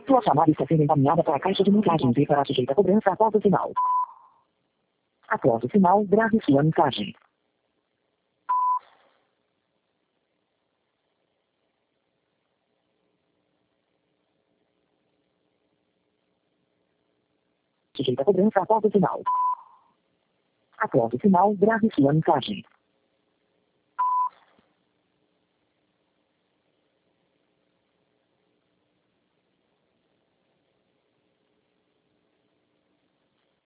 Sua chamada está sendo encaminhada para a caixa de mensagens e para sujeita a cobrança após o sinal. Após o sinal, grave sua mensagem. Sujeita a cobrança após o sinal. Após o sinal, grave sua mensagem.